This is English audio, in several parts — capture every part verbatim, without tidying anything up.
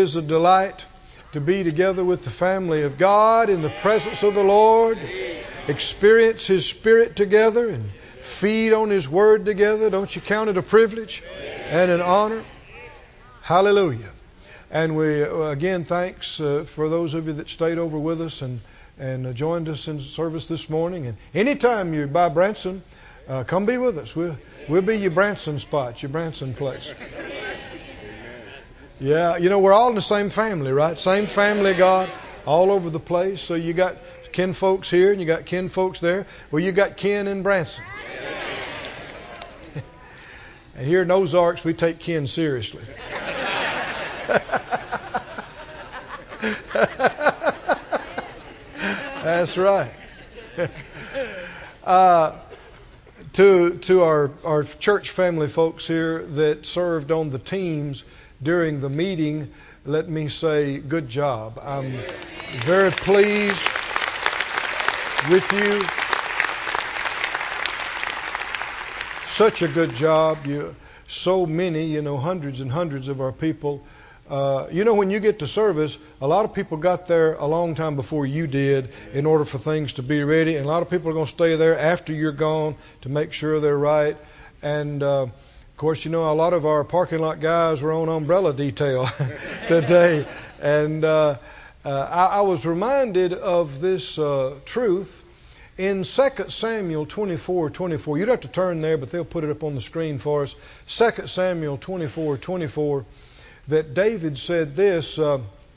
is a delight to be together with the family of God in the presence of the Lord, experience His Spirit together and feed on His Word together. Don't you count it a privilege and an honor? Hallelujah. And we, uh, again, thanks uh, for those of you that stayed over with us and, and uh, joined us in service this morning. And anytime you're by Branson, uh, come be with us. We'll, we'll be your Branson spot, your Branson place. Yeah, you know, we're all in the same family, right? Same family of God all over the place. So you got kin folks here and you got kin folks there. Well, you got kin in Branson. And here in Ozarks, we take kin seriously. That's right. Uh, to to our, our church family folks here that served on the teams during the meeting, let me say good job. I'm very pleased with you. Such a good job. You, so many, you know, hundreds and hundreds of our people. Uh, you know, when you get to service, a lot of people got there a long time before you did in order for things to be ready. And a lot of people are going to stay there after you're gone to make sure they're right. And, uh, of course, you know, a lot of our parking lot guys were on umbrella detail today. And uh, uh, I, I was reminded of this uh, truth in Second Samuel twenty-four twenty-four. You'd have to turn there, but they'll put it up on the screen for us. Second Samuel twenty-four twenty-four. That David said this, uh,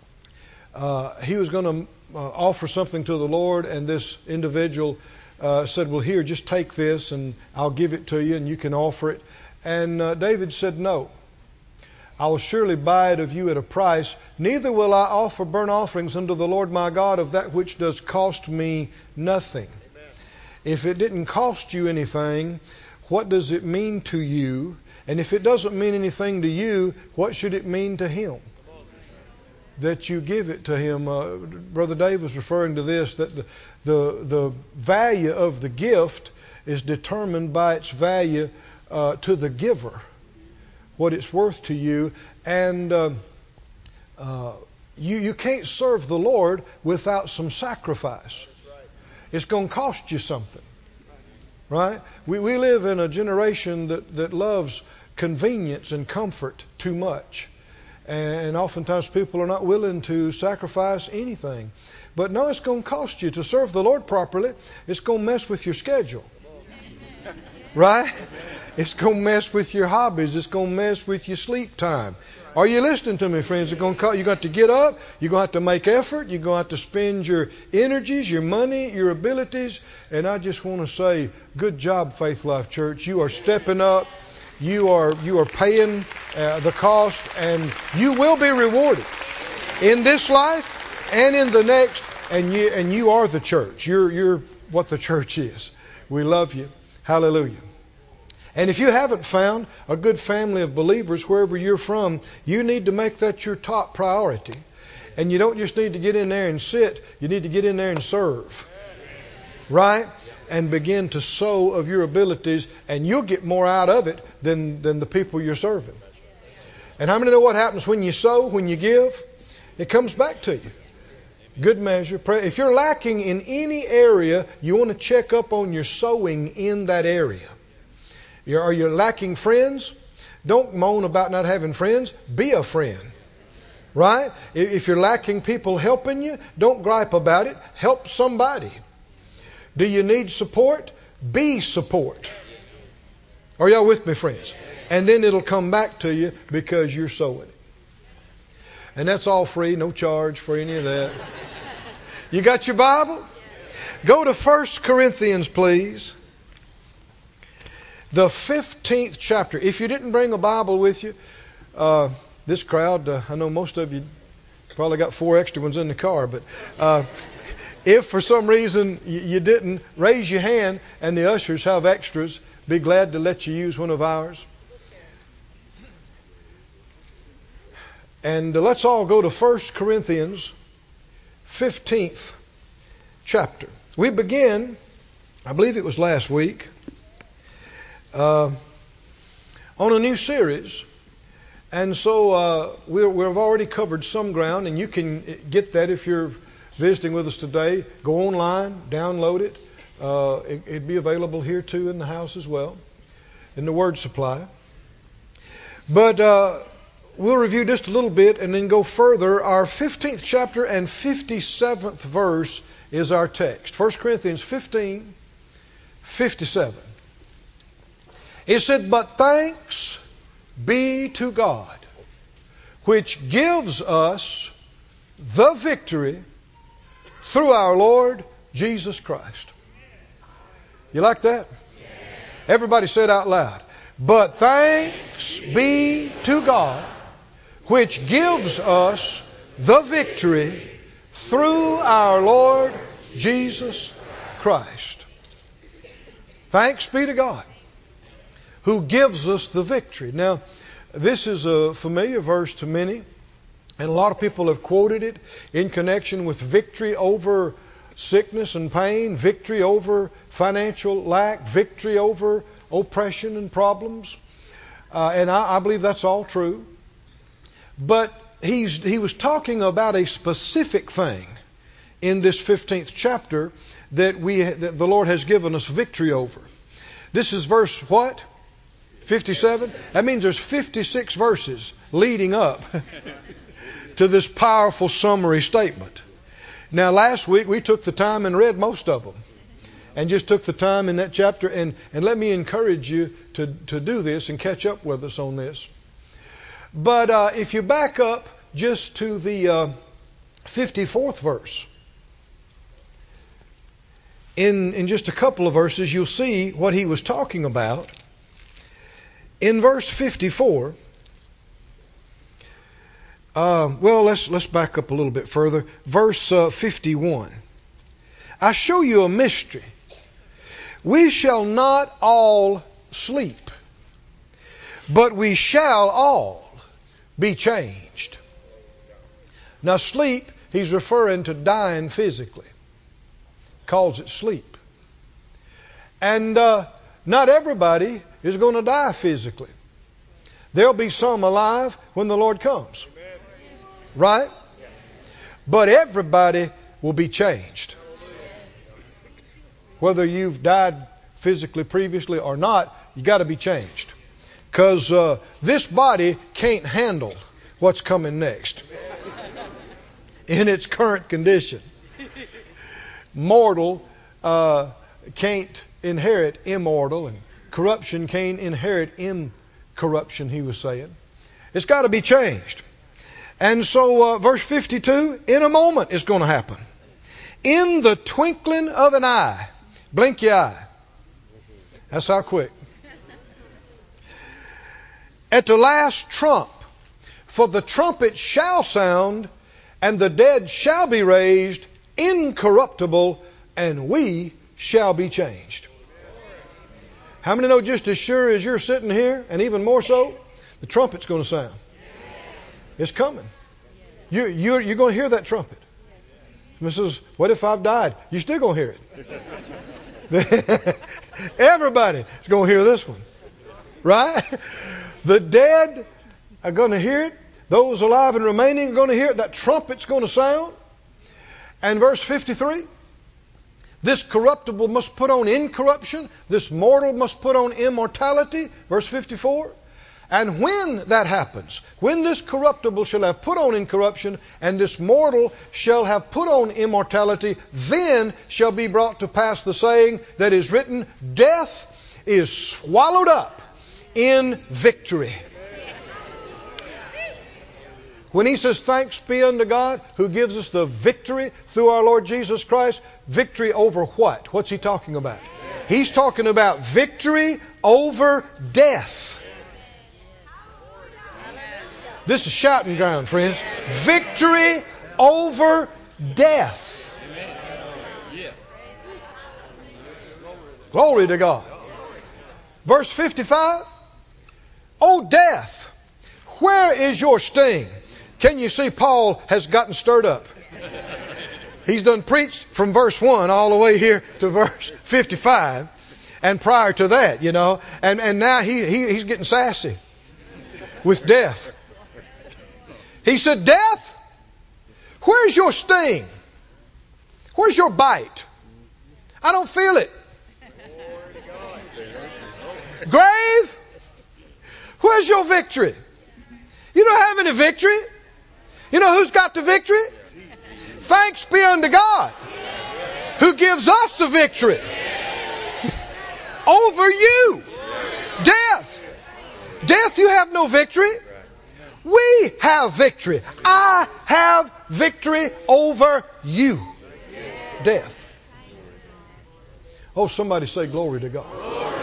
uh, he was going to uh, offer something to the Lord, and this individual uh, said, well, here, just take this, and I'll give it to you, and you can offer it. And uh, David said, no, I will surely buy it of you at a price, neither will I offer burnt offerings unto the Lord my God of that which does cost me nothing. Amen. If it didn't cost you anything, what does it mean to you? And if it doesn't mean anything to you, what should it mean to Him? That you give it to Him. Uh, Brother Dave was referring to this, that the, the, the value of the gift is determined by its value uh, to the giver, what it's worth to you. And uh, uh, you, you can't serve the Lord without some sacrifice. It's going to cost you something. Right? We we live in a generation that, that loves convenience and comfort too much. And oftentimes people are not willing to sacrifice anything. But no, it's going to cost you to serve the Lord properly. It's going to mess with your schedule. Right? It's going to mess with your hobbies. It's going to mess with your sleep time. Are you listening to me, friends? It's going to cost, you got to get up. You're going to have to make effort. You're going to have to spend your energies, your money, your abilities. And I just want to say, good job, Faith Life Church. You are stepping up. You are you are paying uh, the cost, and you will be rewarded in this life and in the next. And you and you are the church. You're you're what the church is. We love you. Hallelujah. And if you haven't found a good family of believers wherever you're from, you need to make that your top priority. And you don't just need to get in there and sit. You need to get in there and serve. Right? And begin to sow of your abilities, and you'll get more out of it than, than the people you're serving. And how many know what happens when you sow, when you give? It comes back to you. Good measure. If you're lacking in any area, you want to check up on your sowing in that area. You're, are you lacking friends? Don't moan about not having friends. Be a friend. Right? If you're lacking people helping you, don't gripe about it. Help somebody. Do you need support? Be support. Are y'all with me, friends? And then it'll come back to you because you're sowing it. And that's all free, no charge for any of that. You got your Bible? Go to First Corinthians, please. The fifteenth chapter. If you didn't bring a Bible with you, uh, this crowd, uh, I know most of you probably got four extra ones in the car, but uh, if for some reason you, you didn't, raise your hand and the ushers have extras. Be glad to let you use one of ours. And uh, let's all go to First Corinthians, fifteenth chapter. We begin, I believe it was last week, uh, on a new series. And so uh, we're, we've already covered some ground, and you can get that if you're visiting with us today. Go online, download it. Uh, it it'd be available here too in the house as well, in the Word Supply. But uh, we'll review just a little bit and then go further. Our fifteenth chapter and fifty-seventh verse is our text. First Corinthians fifteen, fifty-seven. It said, "But thanks be to God, which gives us the victory through our Lord Jesus Christ." You like that? Everybody say it out loud. "But thanks be to God, which gives us the victory through our Lord Jesus Christ." Thanks be to God, who gives us the victory. Now, this is a familiar verse to many, and a lot of people have quoted it in connection with victory over sickness and pain, victory over financial lack, victory over oppression and problems. Uh, and I, I believe that's all true. But he's, he was talking about a specific thing in this fifteenth chapter that we that the Lord has given us victory over. This is verse what? fifty-seven? That means there's fifty-six verses leading up to this powerful summary statement. Now, last week we took the time and read most of them, and just took the time in that chapter. And, and let me encourage you to, to do this and catch up with us on this. But uh, if you back up just to the uh, fifty-fourth verse, in, in just a couple of verses, you'll see what he was talking about. In verse fifty-four, uh, well, let's let's back up a little bit further. Verse uh, fifty-one. "I show you a mystery. We shall not all sleep, but we shall all be changed." Now, sleep, he's referring to dying physically. Calls it sleep. And uh, not everybody is going to die physically. There'll be some alive when the Lord comes. Right? But everybody will be changed. Whether you've died physically previously or not, you got to be changed. Because uh, this body can't handle what's coming next in its current condition. Mortal uh, can't inherit immortal, and corruption can't inherit incorruption, he was saying. It's got to be changed. And so uh, verse fifty-two, in a moment it's going to happen. In the twinkling of an eye. Blink your eye. That's how quick. At the last trump, for the trumpet shall sound, and the dead shall be raised incorruptible, and we shall be changed. How many know just as sure as you're sitting here, and even more so, the trumpet's going to sound? It's coming. You, you're, you're going to hear that trumpet. Missus What if I've died? You're still going to hear it. Everybody is going to hear this one. Right? The dead are going to hear it. Those alive and remaining are going to hear it. That trumpet's going to sound. And verse fifty-three, this corruptible must put on incorruption. This mortal must put on immortality. Verse fifty-four. And when that happens, when this corruptible shall have put on incorruption, and this mortal shall have put on immortality, then shall be brought to pass the saying that is written, death is swallowed up in victory. When he says, thanks be unto God who gives us the victory through our Lord Jesus Christ, victory over what? What's he talking about? He's talking about victory over death. This is shouting ground, friends. Victory over death. Glory to God. Verse fifty-five. O death, where is your sting? Can you see Paul has gotten stirred up? He's done preached from verse one all the way here to verse fifty-five. And prior to that, you know. And, and now he, he he's getting sassy with death. He said, death, where's your sting? Where's your bite? I don't feel it. Grave, where's your victory? You don't have any victory. You know who's got the victory? Thanks be unto God, who gives us the victory over you. Death. Death, you have no victory. We have victory. I have victory over you. Death. Oh, somebody say glory to God.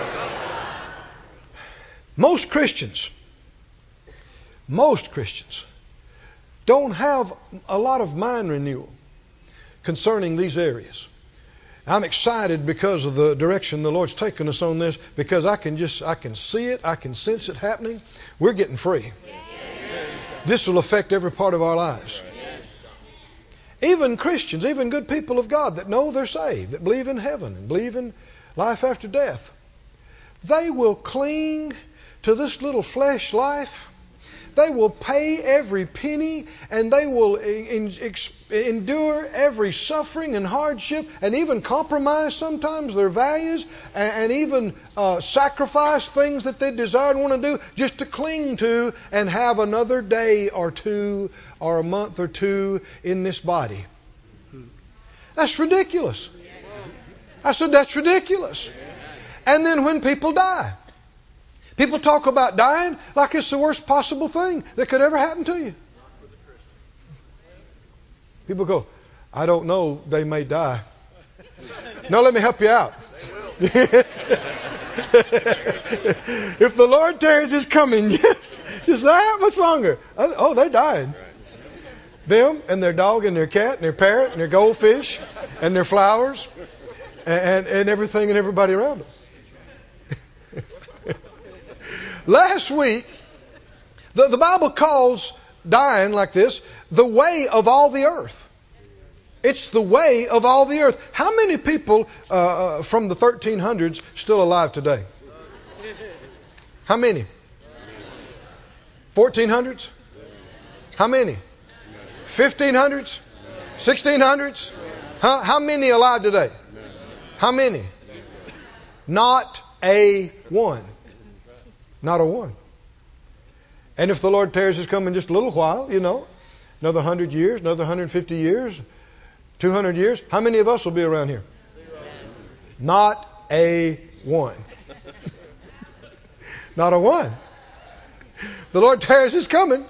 Most Christians, most Christians don't have a lot of mind renewal concerning these areas. I'm excited because of the direction the Lord's taken us on this, because I can just, I can see it, I can sense it happening. We're getting free. This will affect every part of our lives. Even Christians, even good people of God that know they're saved, that believe in heaven and believe in life after death, they will cling to this little flesh life. They will pay every penny, and they will in, in, endure every suffering and hardship, and even compromise sometimes their values, and, and even uh, sacrifice things that they desire and want to do just to cling to and have another day or two or a month or two in this body. That's ridiculous. I said, that's ridiculous. And then when people die, people talk about dying like it's the worst possible thing that could ever happen to you. People go, I don't know, they may die. No, let me help you out. If the Lord tarries his coming, yes, just that much longer. Oh, they died. Them and their dog and their cat and their parrot and their goldfish and their flowers and, and, and everything and everybody around them. Last week, the, the Bible calls dying like this the way of all the earth. It's the way of all the earth. How many people uh, from the thirteen hundreds still alive today? How many? fourteen hundreds? How many? fifteen hundreds? sixteen hundreds? Huh? How many alive today? How many? Not a one. Not a one. And if the Lord tarries his coming just a little while, you know, another one hundred years, another one hundred fifty years, two hundred years, how many of us will be around here? Not a one. Not a one. The Lord tarries his coming.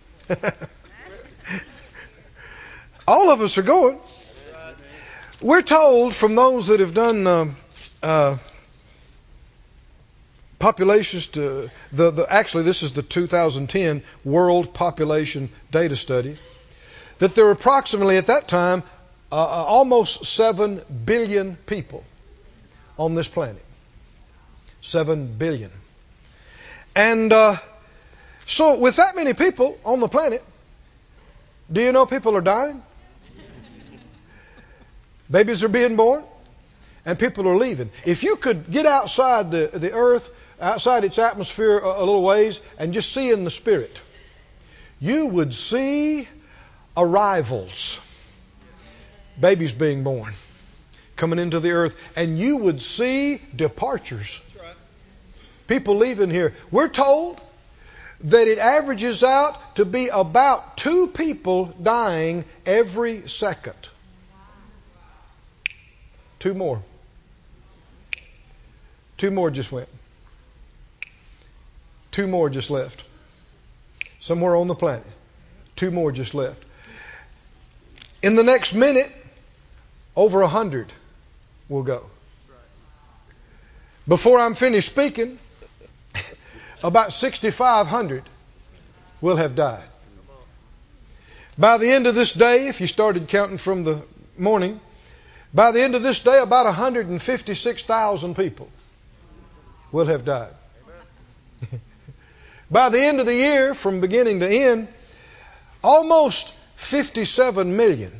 All of us are going. We're told from those that have done um, uh, populations to the, the actually this is the two thousand ten World Population Data Study, that there were approximately at that time uh, almost seven billion people on this planet. Seven billion. And uh, so with that many people on the planet, do you know people are dying? Babies are being born, and people are leaving. If you could get outside the, the earth, outside its atmosphere a, a little ways, and just see in the spirit, you would see arrivals. Babies being born, coming into the earth, and you would see departures. People leaving here. We're told that it averages out to be about two people dying every second. Two more. Two more just went. Two more just left. Somewhere on the planet. Two more just left. In the next minute, over a hundred will go. Before I'm finished speaking, about sixty-five hundred will have died. By the end of this day, if you started counting from the morning, by the end of this day, about one hundred fifty-six thousand people will have died. By the end of the year, from beginning to end, almost fifty-seven million,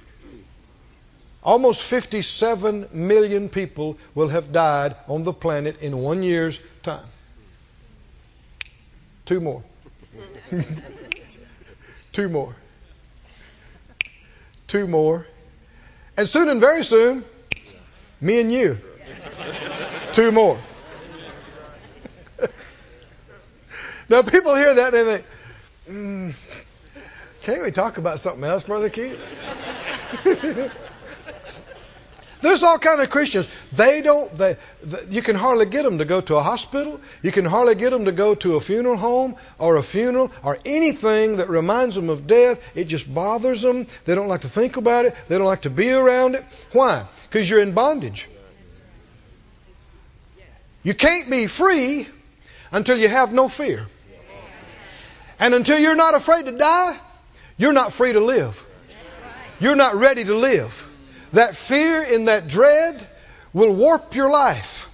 almost fifty-seven million people will have died on the planet in one year's time. Two more. Two Two more. Two more. And soon and very soon, me and you. Two more. Now people hear that and they think, mm, can't we talk about something else, Brother Keith? There's all kind of Christians. They don't. They, they, you can hardly get them to go to a hospital. You can hardly get them to go to a funeral home or a funeral or anything that reminds them of death. It just bothers them. They don't like to think about it. They don't like to be around it. Why? Because you're in bondage. You can't be free until you have no fear. And until you're not afraid to die, you're not free to live. You're not ready to live. That fear and that dread will warp your life.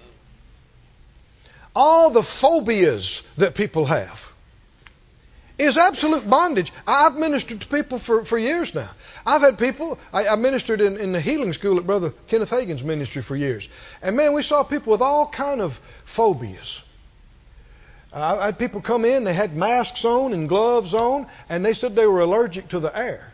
All the phobias that people have is absolute bondage. I've ministered to people for, for years now. I've had people, I, I ministered in, in the healing school at Brother Kenneth Hagin's ministry for years. And man, we saw people with all kind of phobias. Uh, I had people come in, they had masks on and gloves on, and they said they were allergic to the air.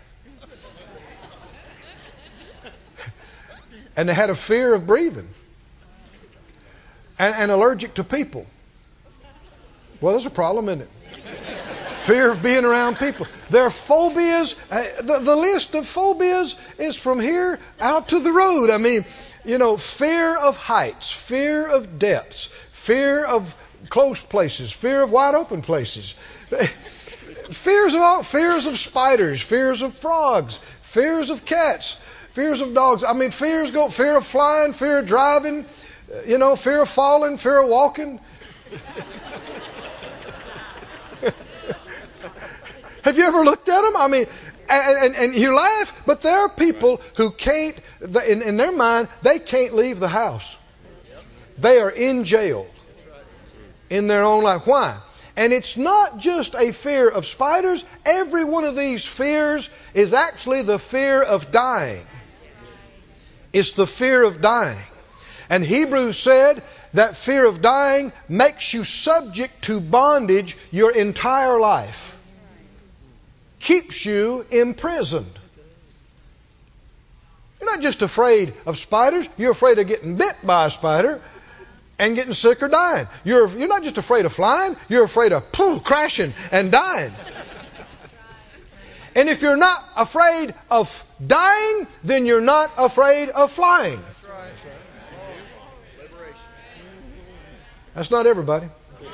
And they had a fear of breathing. And, and allergic to people. Well, there's a problem, isn't it? Fear of being around people. There are phobias. Uh, the, the list of phobias is from here out to the road. I mean, you know, fear of heights, fear of depths, fear of close places, fear of wide open places. Fears of all, fears of spiders, fears of frogs, fears of cats. Fears of dogs. I mean, fears go, fear of flying, fear of driving, you know, fear of falling, fear of walking. Have you ever looked at them? I mean, and, and, and you laugh, but there are people who can't, in, in their mind, they can't leave the house. They are in jail in their own life. Why? And it's not just a fear of spiders. Every one of these fears is actually the fear of dying. It's the fear of dying. And Hebrews said that fear of dying makes you subject to bondage your entire life. Keeps you imprisoned. You're not just afraid of spiders. You're afraid of getting bit by a spider and getting sick or dying. You're, you're not just afraid of flying. You're afraid of poof, crashing and dying. And if you're not afraid of dying, then you're not afraid of flying. That's not everybody.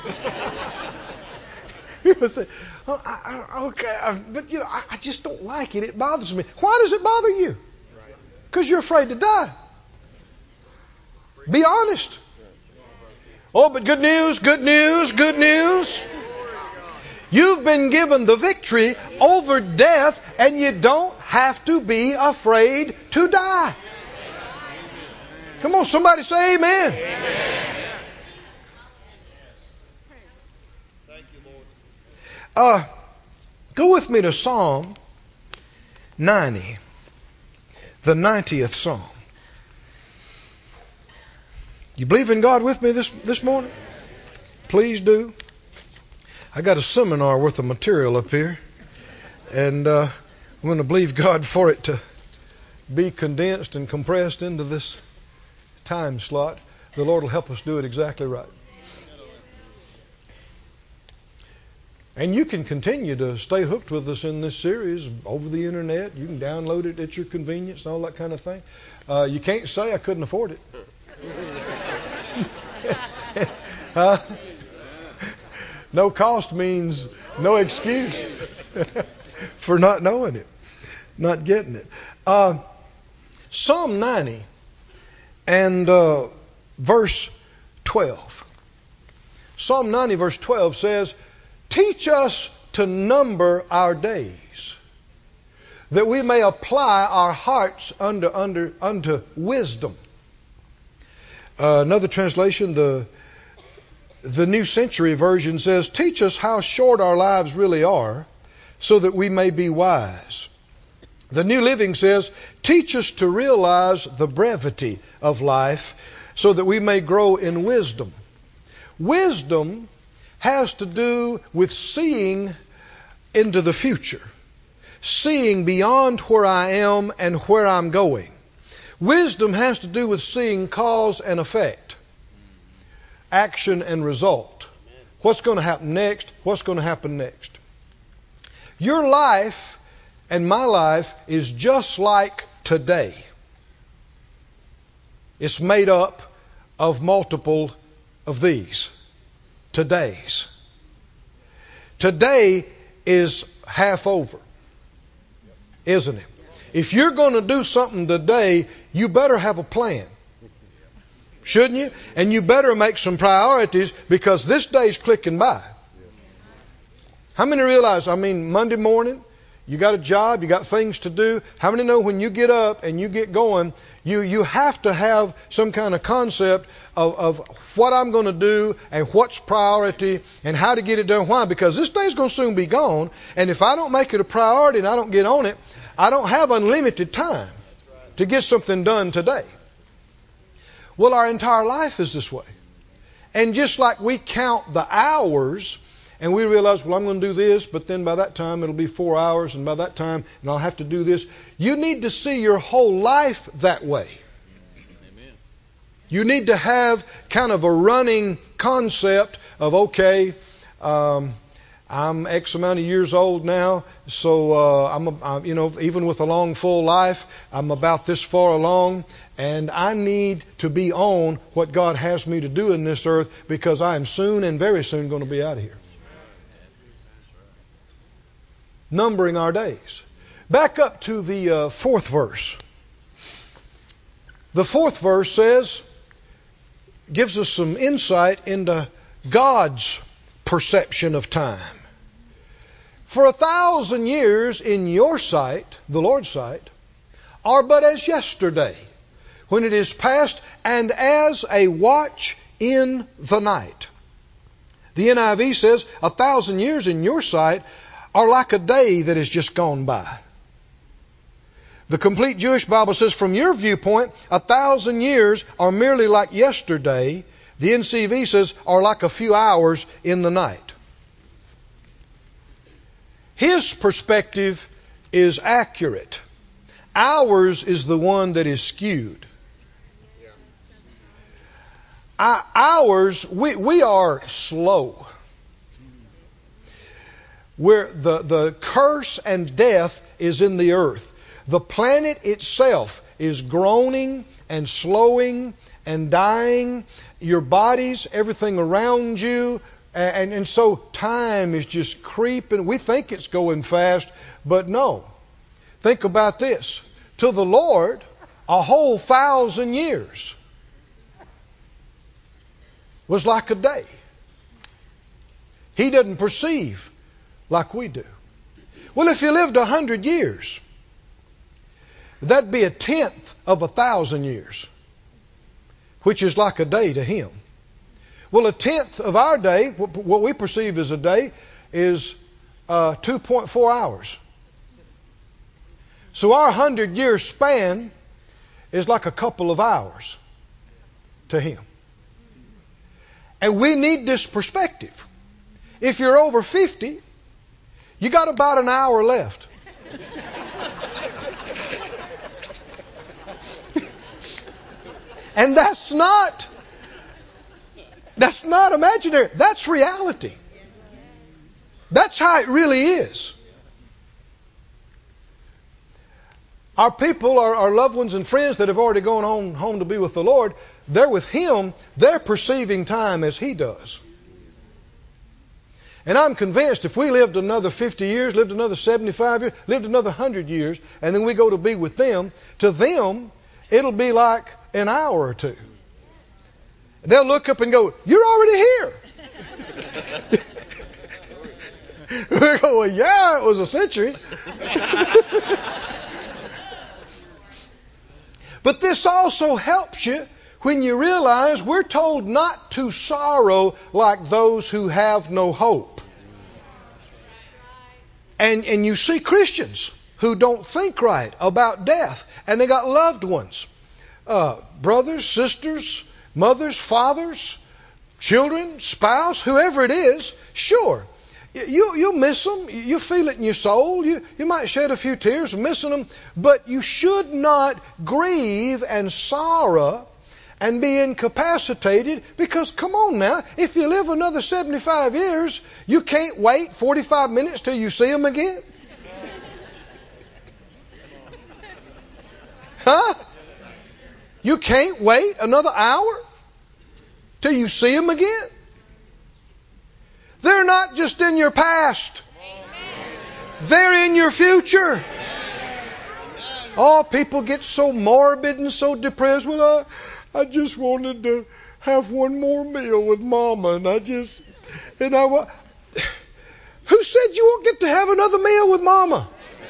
People say, oh, I, I, okay, I, but you know, I, I just don't like it. It bothers me. Why does it bother you? Because you're afraid to die. Be honest. Oh, but good news, good news, good news. You've been given the victory over death, and you don't have to be afraid to die. Come on, somebody say amen. Amen. Uh, go with me to Psalm ninety, the ninetieth Psalm. You believe in God with me this, this morning? Please do. I got a seminar worth of material up here, and uh, I'm going to believe God for it to be condensed and compressed into this time slot. The Lord will help us do it exactly right. And you can continue to stay hooked with us in this series over the internet. You can download it at your convenience and all that kind of thing. Uh, you can't say I couldn't afford it. uh, No cost means no excuse for not knowing it, not getting it. Uh, Psalm ninety and uh, verse twelve. Psalm ninety verse twelve says, "Teach us to number our days, that we may apply our hearts under, under, unto wisdom." Uh, another translation, the The New Century Version says, "Teach us how short our lives really are, so that we may be wise." The New Living says, "Teach us to realize the brevity of life, so that we may grow in wisdom." Wisdom has to do with seeing into the future, seeing beyond where I am and where I'm going. Wisdom has to do with seeing cause and effect, action and result. What's going to happen next? What's going to happen next? Your life and my life is just like today. It's made up of multiple of these todays. Today is half over, isn't it? If you're going to do something today, you better have a plan. Shouldn't you? And you better make some priorities, because this day's clicking by. How many realize, I mean, Monday morning, you got a job, you got things to do. How many know when you get up and you get going, you, you have to have some kind of concept of, of what I'm going to do and what's priority and how to get it done. Why? Because this day's going to soon be gone. And if I don't make it a priority and I don't get on it, I don't have unlimited time to get something done today. Well, our entire life is this way. And just like we count the hours and we realize, well, I'm going to do this, but then by that time it'll be four hours, and by that time and I'll have to do this. You need to see your whole life that way. Amen. You need to have kind of a running concept of, okay, um, I'm X amount of years old now, so uh, I'm, a, you know, even with a long, full life, I'm about this far along, and I need to be on what God has me to do in this earth, because I am soon and very soon going to be out of here. Numbering our days. Back up to the uh, fourth verse. The fourth verse says, gives us some insight into God's perception of time. For a thousand years in your sight, the Lord's sight, are but as yesterday, when it is past, and as a watch in the night. The N I V says, a thousand years in your sight are like a day that has just gone by. The Complete Jewish Bible says, from your viewpoint, a thousand years are merely like yesterday. The N C V says, are like a few hours in the night. His perspective is accurate. Ours is the one that is skewed. Ours, we, we are slow. Where the, the curse and death is in the earth. The planet itself is groaning and slowing and dying. Your bodies, everything around you. And, and so time is just creeping. We think it's going fast, but no. Think about this. To the Lord, a whole thousand years was like a day. He doesn't perceive like we do. Well, if you lived a hundred years, that'd be a tenth of a thousand years, which is like a day to him. Well, a tenth of our day, what we perceive as a day, is uh, two point four hours. So our hundred-year span is like a couple of hours to him. And we need this perspective. If you're over fifty, you got about an hour left. And that's not, that's not imaginary. That's reality. That's how it really is. Our people, our, our loved ones and friends that have already gone home, home to be with the Lord, they're with Him. They're perceiving time as He does. And I'm convinced if we lived another fifty years, lived another seventy-five years, lived another one hundred years, and then we go to be with them, to them, it'll be like an hour or two. They'll look up and go, "You're already here." We go, "Well, yeah, it was a century." But this also helps you when you realize we're told not to sorrow like those who have no hope. And, and you see Christians who don't think right about death, and they got loved ones, uh, brothers, sisters, mothers, fathers, children, spouse, whoever it is. Sure, You, you'll miss them. You feel it in your soul. You, you might shed a few tears missing them. But you should not grieve and sorrow and be incapacitated, because come on now, if you live another seventy-five years, you can't wait forty-five minutes till you see them again. Huh? You can't wait another hour till you see them again. They're not just in your past. They're in your future. Oh, people get so morbid and so depressed. Well, I, I just wanted to have one more meal with Mama, and I just, and I, who said you won't get to have another meal with Mama?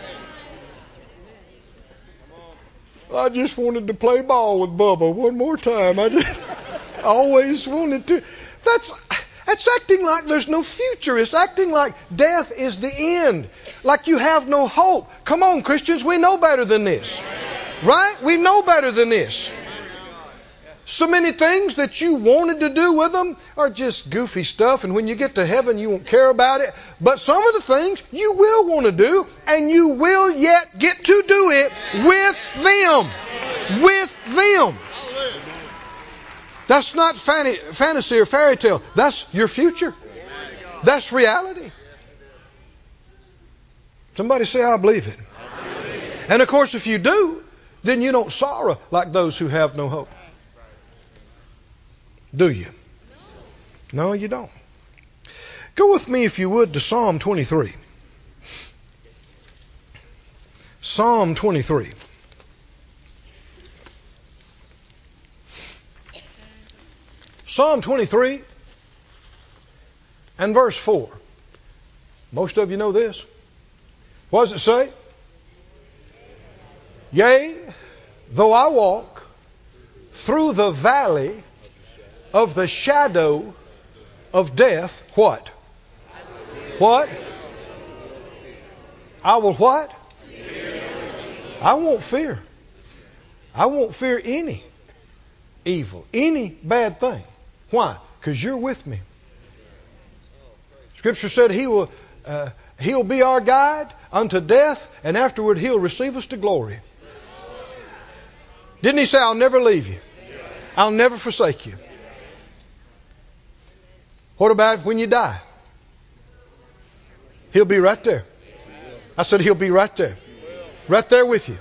I just wanted to play ball with Bubba one more time. I just always wanted to. That's that's acting like there's no future. It's acting like death is the end. Like you have no hope. Come on, Christians, we know better than this. Right? We know better than this. So many things that you wanted to do with them are just goofy stuff, and when you get to heaven you won't care about it. But some of the things you will want to do, and you will yet get to do it with them. With them. That's not fantasy or fairy tale. That's your future. That's reality. Somebody say, I believe it. And of course, if you do, then you don't sorrow like those who have no hope. Do you? No, you don't. Go with me, if you would, to Psalm twenty-three. Psalm twenty-three. Psalm twenty-three and verse four. Most of you know this. What does it say? Yea, though I walk through the valley of the shadow of death, what? What? I will what? I won't fear. I won't fear any evil, any bad thing. Why? Because you're with me. Scripture said He will uh, He'll be our guide unto death, and afterward He'll receive us to glory. Didn't He say, I'll never leave you? I'll never forsake you. What about when you die? He'll be right there. I said He'll be right there. Right there with you.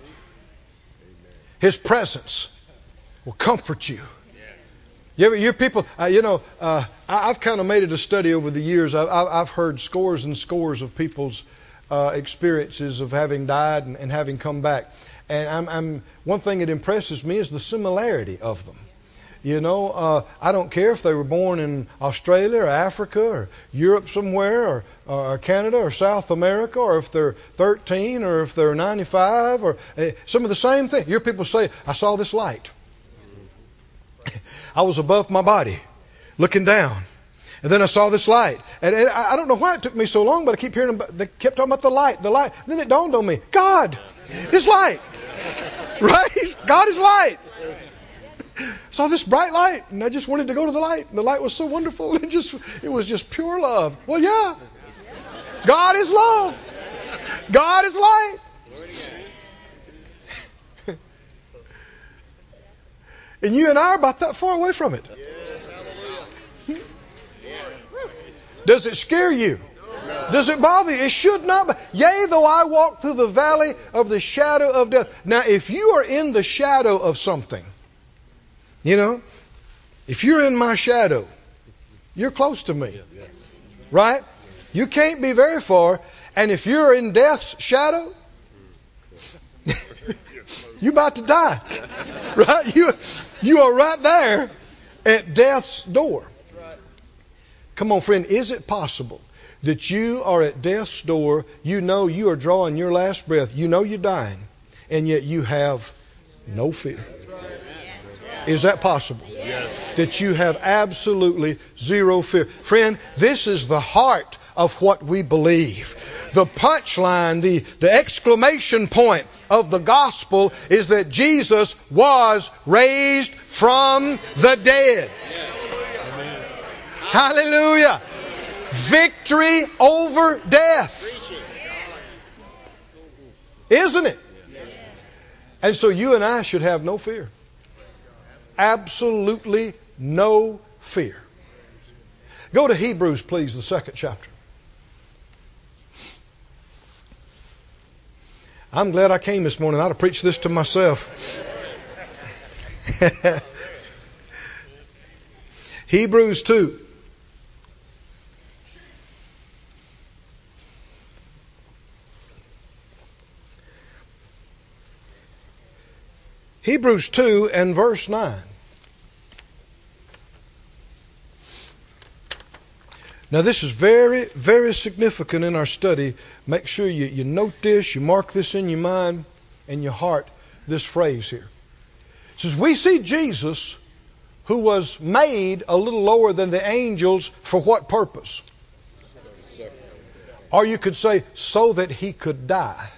His presence will comfort you. You ever hear people, uh, you know, uh, I, I've kind of made it a study over the years. I, I, I've heard scores and scores of people's uh, experiences of having died and, and having come back. And I'm, I'm, one thing that impresses me is the similarity of them. You know, uh, I don't care if they were born in Australia or Africa or Europe somewhere or, or Canada or South America, or if they're thirteen or if they're ninety-five, or uh, some of the same thing. You hear people say, I saw this light. I was above my body looking down. And then I saw this light. And, and I, I don't know why it took me so long, but I keep hearing them. They kept talking about the light, the light. Then it dawned on me, God is light. Right? He's, God is light. Saw this bright light, and I just wanted to go to the light. And the light was so wonderful. It just, it was just pure love. Well, yeah. God is love. God is light. And you and I are about that far away from it. Does it scare you? Does it bother you? It should not. Yea, though I walk through the valley of the shadow of death. Now, if you are in the shadow of something, you know, if you're in my shadow, you're close to me. Right? You can't be very far. And if you're in death's shadow, you're about to die. Right? You, you are right there at death's door. Come on, friend. Is it possible that you are at death's door? You know you are drawing your last breath. You know you're dying. And yet you have no fear. Is that possible? Yes. That you have absolutely zero fear. Friend, this is the heart of what we believe. The punchline, the, the exclamation point of the gospel is that Jesus was raised from the dead. Yes. Hallelujah. Victory over death. Isn't it? And so you and I should have no fear. Absolutely no fear. Go to Hebrews, please, the second chapter. I'm glad I came this morning. I'd have preached this to myself. Hebrews two. Hebrews two and verse nine. Now this is very, very significant in our study. Make sure you, you note this, you mark this in your mind and your heart, this phrase here. It says, we see Jesus, who was made a little lower than the angels, for what purpose? Or you could say, so that he could die.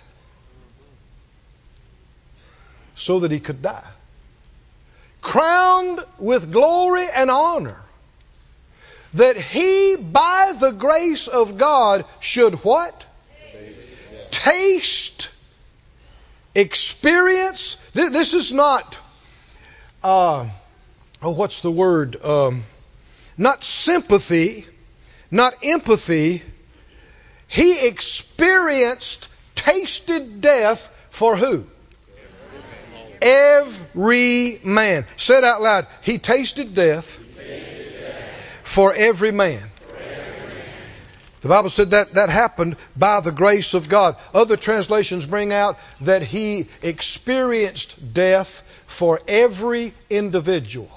So that he could die. Crowned with glory and honor, that he, by the grace of God, should what? Taste, Taste experience. This is not, uh, oh, what's the word? Um, not sympathy, not empathy. He experienced, tasted death for who? Every man. Say it out loud. He tasted death, he tasted death. For every man. For every man. The Bible said that that happened by the grace of God. Other translations bring out that he experienced death for every individual.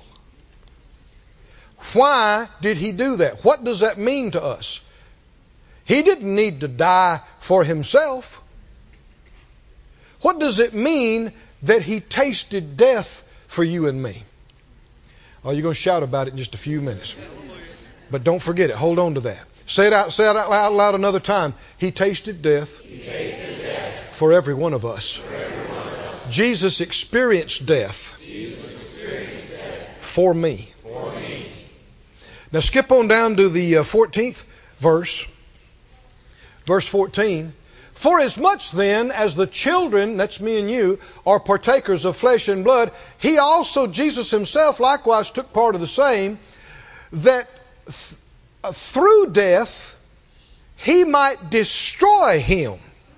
Why did he do that? What does that mean to us? He didn't need to die for himself. What does it mean that he tasted death for you and me? Oh, you're going to shout about it in just a few minutes. But don't forget it. Hold on to that. Say it out, say it out loud, loud another time. He tasted death, he tasted death for every one of us. For every one of us. Jesus experienced death, Jesus experienced death for me. For me. Now skip on down to the uh, fourteenth verse. Verse fourteen. For as much then as the children, that's me and you, are partakers of flesh and blood, he also, Jesus himself, likewise took part of the same, that th- through death he might destroy him.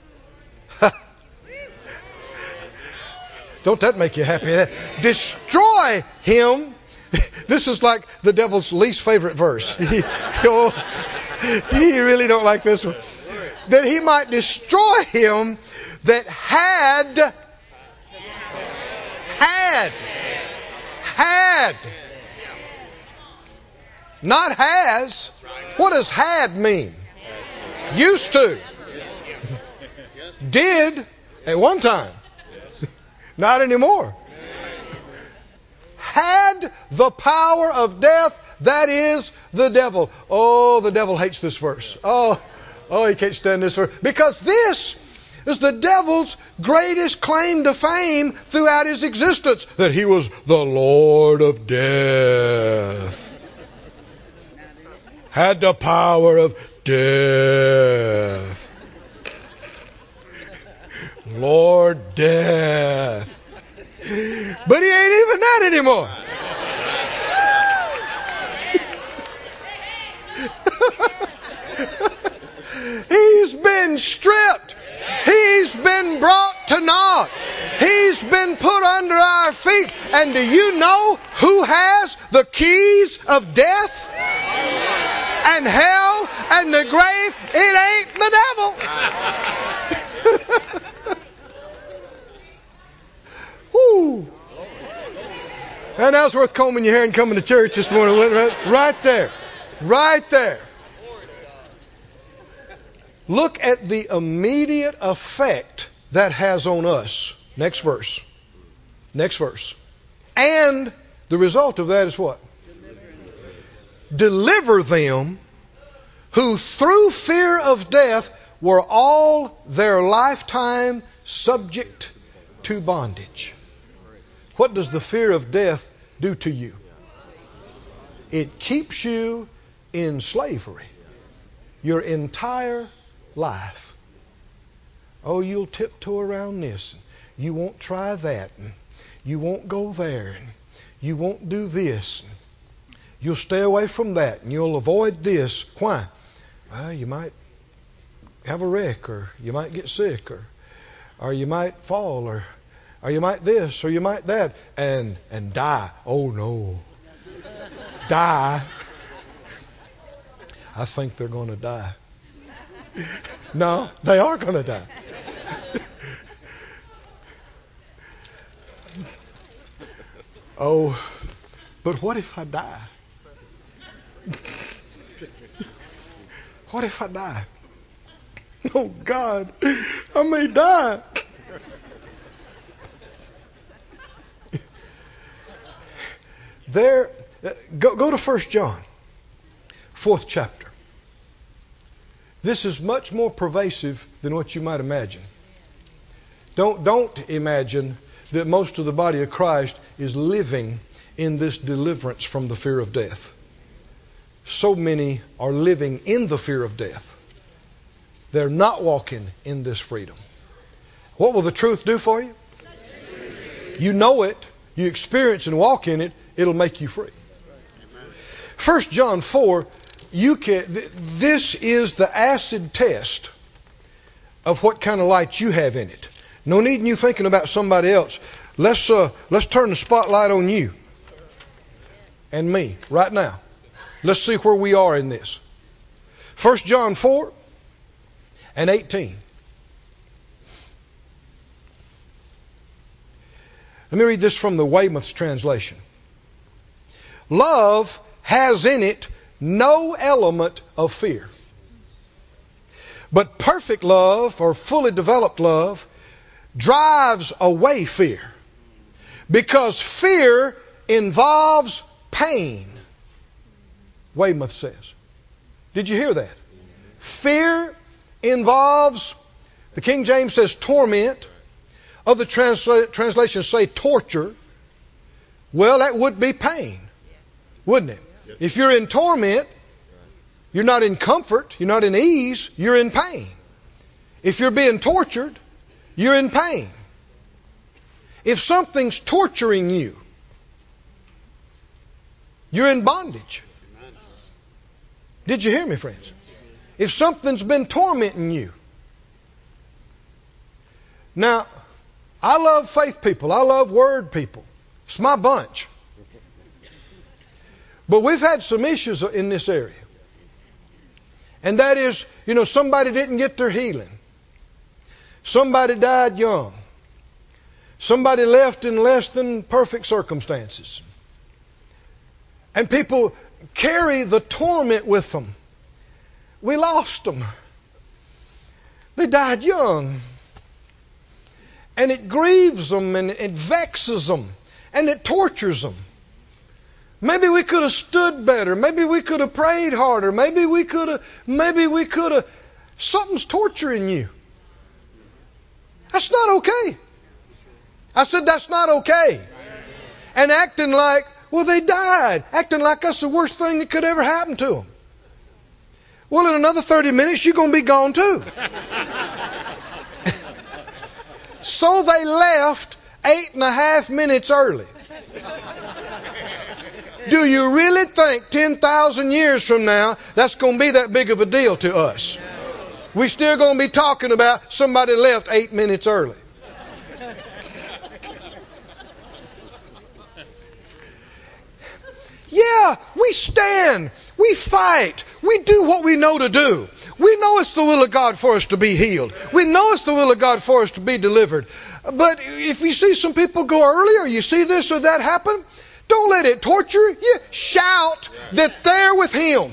Don't that make you happy? Destroy him. This is like the devil's least favorite verse. He, he really don't like this one. That he might destroy him that had, had, had, not has. What does had mean? Used to. Did at one time. Not anymore. Had the power of death, that is the devil. Oh, the devil hates this verse. Oh, Oh, he can't stand this verse. Because this is the devil's greatest claim to fame throughout his existence. That he was the Lord of death. Had the power of death. Lord death. But he ain't even that anymore. He's been stripped. He's been brought to naught. He's been put under our feet. And do you know who has the keys of death and hell and the grave? It ain't the devil. Woo. And that was worth combing your hair and coming to church this morning. Right there. Right there. Look at the immediate effect that has on us. Next verse. Next verse. And the result of that is what? Deliver them who through fear of death were all their lifetime subject to bondage. What does the fear of death do to you? It keeps you in slavery. your entire life. Oh, you'll tiptoe around this. And you won't try that. And you won't go there. And you won't do this. And you'll stay away from that. And you'll avoid this. Why? Well, you might have a wreck, or you might get sick, or or you might fall, or or you might this, or you might that, and and die. Oh no. Die. I think they're going to die. No, they are going to die. Oh, but what if I die? What if I die? Oh God, I may die. There, go, go to First John, fourth chapter. This is much more pervasive than what you might imagine. Don't, don't imagine that most of the body of Christ is living in this deliverance from the fear of death. So many are living in the fear of death. They're not walking in this freedom. What will the truth do for you? You know it, you experience and walk in it, it'll make you free. First John four, you can, this is the acid test of what kind of light you have in it. No need in you thinking about somebody else. Let's uh, let's turn the spotlight on you and me right now. Let's see where we are in this. First John four and eighteen. Let me read this from the Weymouth's translation. Love has in it no element of fear. But perfect love, or fully developed love, drives away fear. Because fear involves pain, Weymouth says. Did you hear that? Fear involves, the King James says torment. Other transla- translations say torture. Well, that would be pain, wouldn't it? Yes. If you're in torment, you're not in comfort, you're not in ease, you're in pain. If you're being tortured, you're in pain. If something's torturing you, you're in bondage. Did you hear me, friends? If something's been tormenting you. Now, I love faith people. I love word people. It's my bunch. But we've had some issues in this area. And that is, you know, somebody didn't get their healing. Somebody died young. Somebody left in less than perfect circumstances. And people carry the torment with them. We lost them. They died young. And it grieves them and it vexes them and it tortures them. Maybe we could have stood better. Maybe we could have prayed harder. Maybe we could have, maybe we could have. Something's torturing you. That's not okay. I said that's not okay. And acting like, well, they died. Acting like that's the worst thing that could ever happen to them. Well, in another thirty minutes, you're going to be gone too. So they left eight and a half minutes early. Do you really think ten thousand years from now that's going to be that big of a deal to us? We're still going to be talking about somebody left eight minutes early. Yeah, we stand. We fight. We do what we know to do. We know it's the will of God for us to be healed. We know it's the will of God for us to be delivered. But if you see some people go early, or you see this or that happen, don't let it torture you. Shout that they're with Him.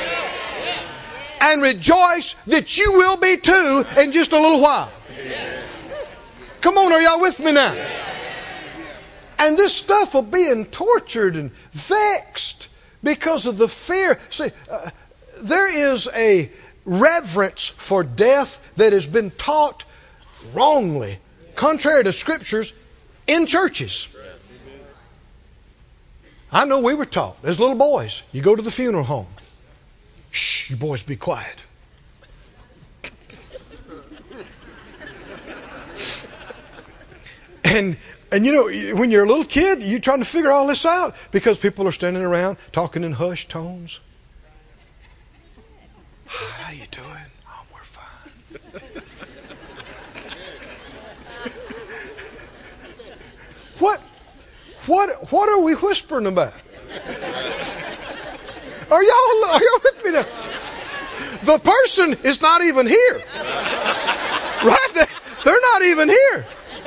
And rejoice that you will be too in just a little while. Come on, are y'all with me now? And this stuff of being tortured and vexed because of the fear. See, uh, there is a reverence for death that has been taught wrongly, contrary to scriptures, in churches. I know we were taught as little boys. You go to the funeral home. Shh, you boys be quiet. And and you know, when you're a little kid, you're trying to figure all this out because people are standing around talking in hushed tones. How you doing? Oh, we're fine. What what what are we whispering about? Are y'all are y'all with me now? The person is not even here. Right? They, they're not even here.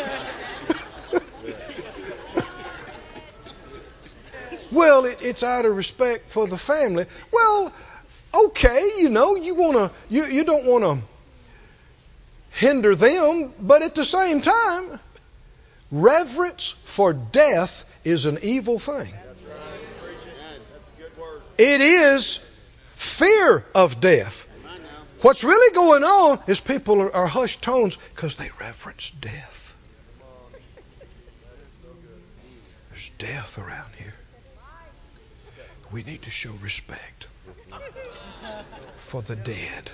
Well, it, it's out of respect for the family. Well, okay, you know, you wanna you, you don't want to hinder them, but at the same time, reverence for death is an evil thing. It is fear of death. What's really going on is people are, are hushed tones because they reverence death. There's death around here. We need to show respect for the dead.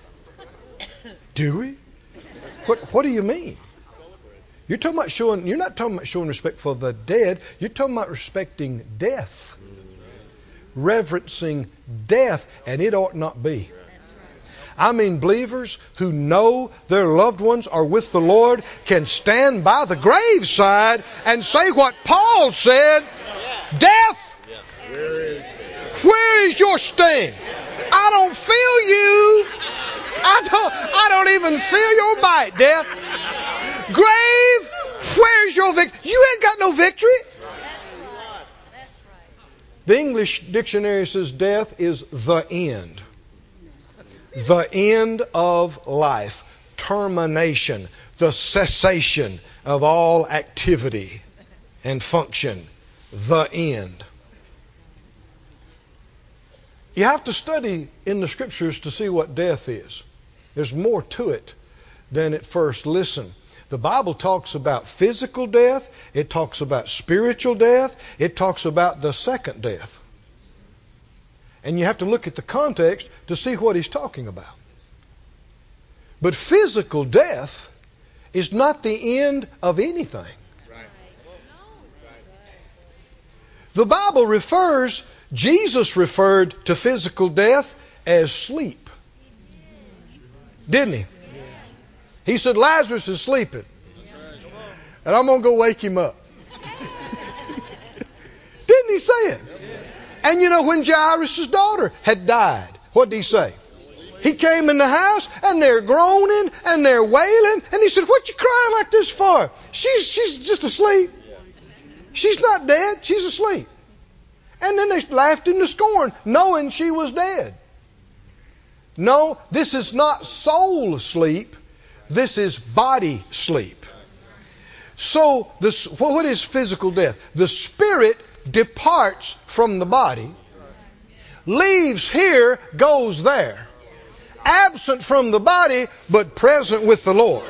Do we? What What do you mean? You're talking about showing. You're not talking about showing respect for the dead. You're talking about respecting death, reverencing death, and it ought not be. I mean, believers who know their loved ones are with the Lord can stand by the graveside and say what Paul said: death, where is your sting? I don't feel you. I don't, I don't even feel your bite, death. Grave, where's your victory? You ain't got no victory. The English dictionary says death is the end. The end of life. Termination. The cessation of all activity and function. The end. You have to study in the Scriptures to see what death is. There's more to it than at first listen. The Bible talks about physical death. It talks about spiritual death. It talks about the second death. And you have to look at the context to see what he's talking about. But physical death is not the end of anything. The Bible refers, Jesus referred to physical death as sleep. Didn't he? He said, Lazarus is sleeping. And I'm going to go wake him up. Didn't he say it? And you know, when Jairus' daughter had died, what did he say? He came in the house and they're groaning and they're wailing. And he said, what you crying like this for? She's, she's just asleep. She's not dead. She's asleep. And then they laughed him to scorn, knowing she was dead. No, this is not soul sleep. This is body sleep. So, this, what is physical death? The spirit departs from the body, leaves here, goes there. Absent from the body, but present with the Lord.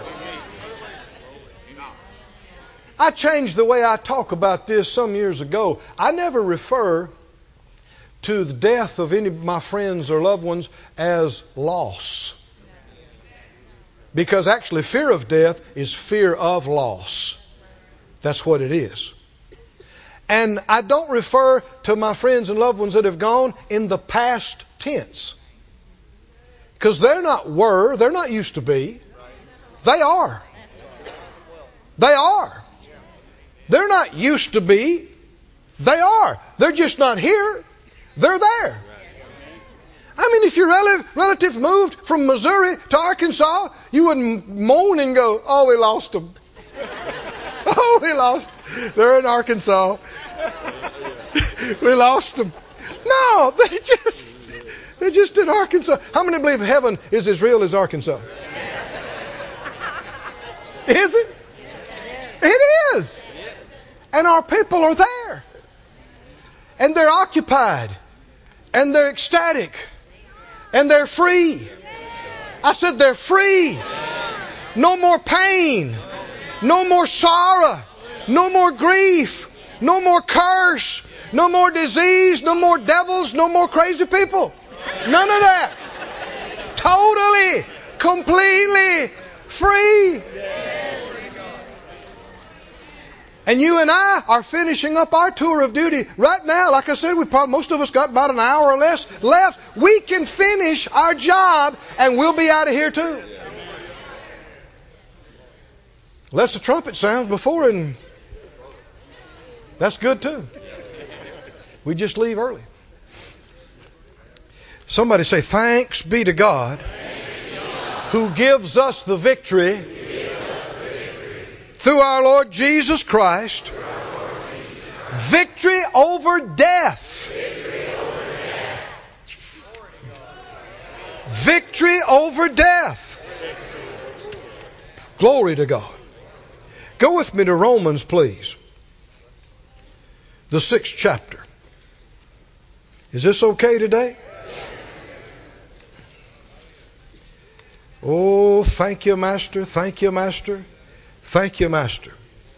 I changed the way I talk about this some years ago. I never refer to the death of any of my friends or loved ones as loss. Because actually fear of death is fear of loss. That's what it is. And I don't refer to my friends and loved ones that have gone in the past tense. Because they're not were, they're not used to be. They are. They are. They're not used to be. They are. They're just not here. They're there. I mean, if your relative moved from Missouri to Arkansas, you wouldn't moan and go, oh, we lost them. Oh, we lost. They're in Arkansas. We lost them. No, they just, they're just in Arkansas. How many believe heaven is as real as Arkansas? Is it? It is. And our people are there. And they're occupied. And they're ecstatic. And they're free. I said they're free. No more pain. No more sorrow. No more grief. No more curse. No more disease. No more devils. No more crazy people. None of that. Totally, completely free. And you and I are finishing up our tour of duty right now. Like I said, we probably, most of us got about an hour or less left. We can finish our job and we'll be out of here too. Unless the trumpet sounds before, and that's good too. We just leave early. Somebody say, thanks be to God who gives us the victory through our Lord Jesus Christ. Victory over death. Victory over death. Glory to God. Go with me to Romans, please. The sixth chapter. Is this okay today? Oh, thank you, Master. Thank you, Master. Thank you, Master.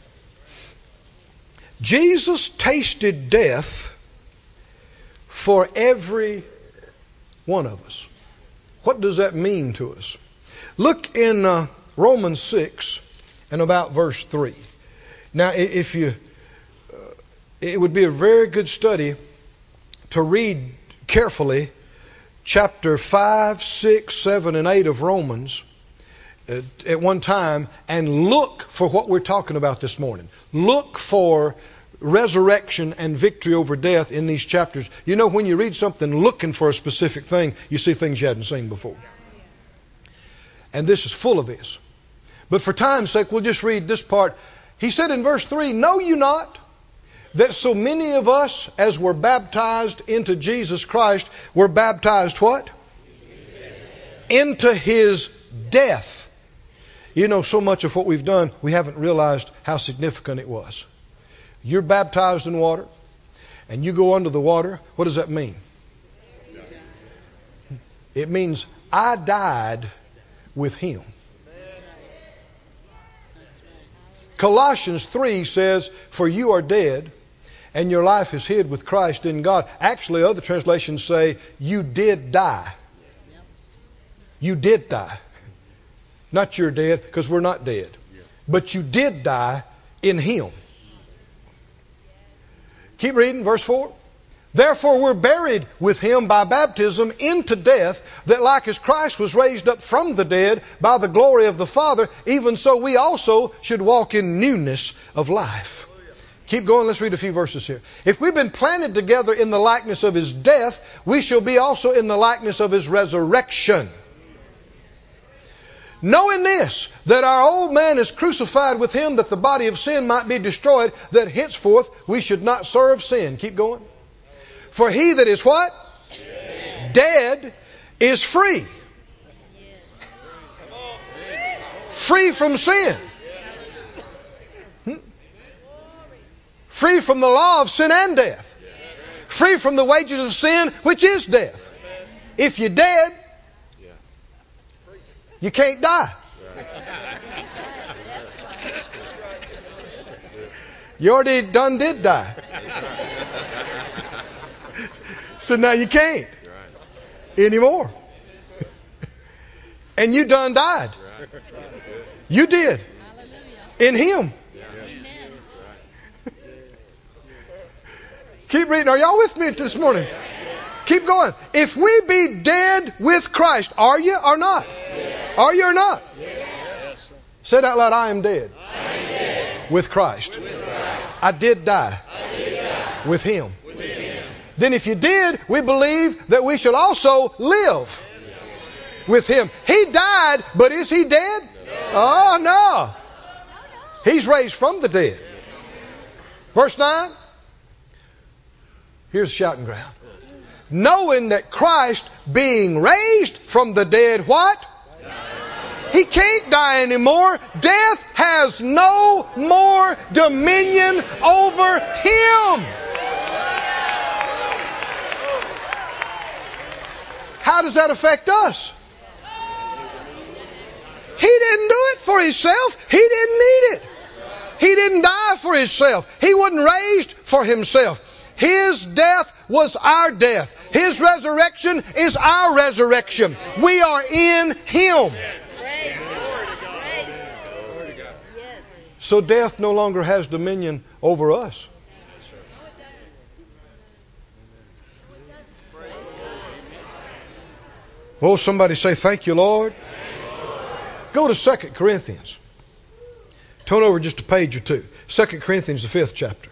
Jesus tasted death for every one of us. What does that mean to us? Look in uh, Romans six and about verse three. Now, if you, uh, it would be a very good study to read carefully chapter five, six, seven, and eight of Romans uh, at one time and look for what we're talking about this morning. Look for resurrection and victory over death in these chapters. You know, when you read something looking for a specific thing, you see things you hadn't seen before. And this is full of this. But for time's sake, we'll just read this part. He said in verse three, know you not that so many of us as were baptized into Jesus Christ were baptized what? Into His death. You know, so much of what we've done, we haven't realized how significant it was. You're baptized in water and you go under the water. What does that mean? It means I died with Him. Colossians three says, for you are dead and your life is hid with Christ in God. Actually, other translations say, you did die. You did die. Not you're dead, because we're not dead. But you did die in Him. Keep reading, verse four. Therefore we're buried with Him by baptism into death, that like as Christ was raised up from the dead by the glory of the Father, even so we also should walk in newness of life. Keep going, let's read a few verses here. If we've been planted together in the likeness of His death, we shall be also in the likeness of His resurrection. Knowing this, that our old man is crucified with Him, that the body of sin might be destroyed, that henceforth we should not serve sin. Keep going. For he that is what? Dead, Dead is free. Free from sin. Hmm? Free from the law of sin and death. Free from the wages of sin, which is death. If you're dead, you can't die. You already done did die. So now you can't anymore. And you done died. You did. In Him. Keep reading. Are y'all with me this morning? Keep going. If we be dead with Christ, are you or not? Are you or not? Say it out loud. I am dead. I am dead. With Christ. With Christ. I did die. I did die. With Him. With Him. Then if you did, we believe that we shall also live with Him. He died, but is He dead? No. Oh, no. He's raised from the dead. Verse nine. Here's shouting ground. Knowing that Christ, being raised from the dead, what? He can't die anymore. Death has no more dominion over Him. How does that affect us? He didn't do it for Himself. He didn't need it. He didn't die for Himself. He wasn't raised for Himself. His death was our death. His resurrection is our resurrection. We are in Him. So death no longer has dominion over us. Oh, somebody say, thank you, Lord. Go to Second Corinthians. Turn over just a page or two. Second Corinthians, the fifth chapter.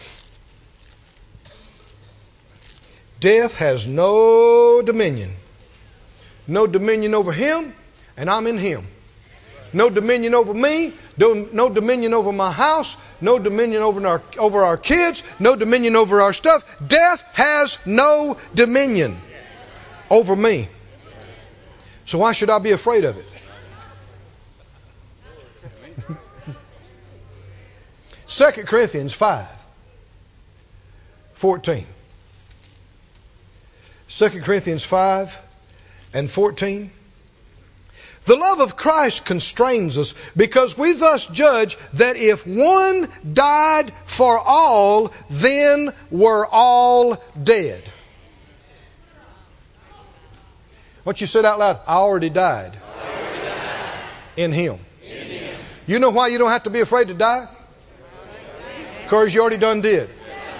Death has no dominion. No dominion over him, and I'm in him. No dominion over me. No, no dominion over my house. No dominion over our, over our kids. No dominion over our stuff. Death has no dominion over me. So why should I be afraid of it? Second Corinthians five fourteen. Second Corinthians five and fourteen. The love of Christ constrains us, because we thus judge that if one died for all, then were all dead. What you said out loud? I already died. I already died. In Him. In Him. You know why you don't have to be afraid to die? Because you already done did.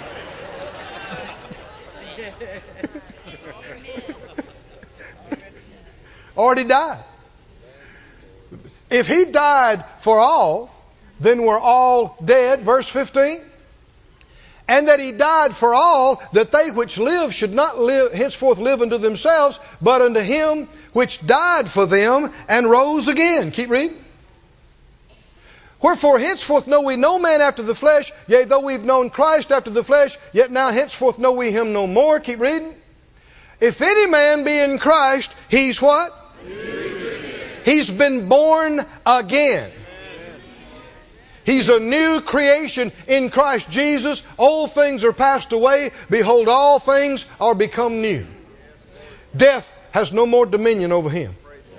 Already died. If He died for all, then we're all dead. Verse fifteen. And that He died for all, that they which live should not live henceforth live unto themselves, but unto Him which died for them and rose again. Keep reading. Wherefore henceforth know we no man after the flesh, yea, though we've known Christ after the flesh, yet now henceforth know we Him no more. Keep reading. If any man be in Christ, he's what? He's been born again. He's a new creation in Christ Jesus. Old things are passed away. Behold, all things are become new. Death has no more dominion over him.